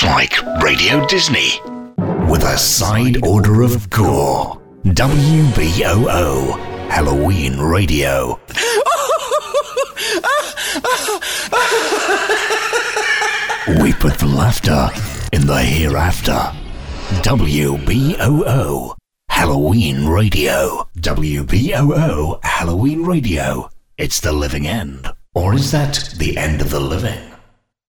It's like Radio Disney with a side order of gore. WBOO Halloween Radio. We put the laughter in the hereafter. WBOO Halloween Radio. WBOO Halloween Radio. It's the living end. Or is that the end of the living?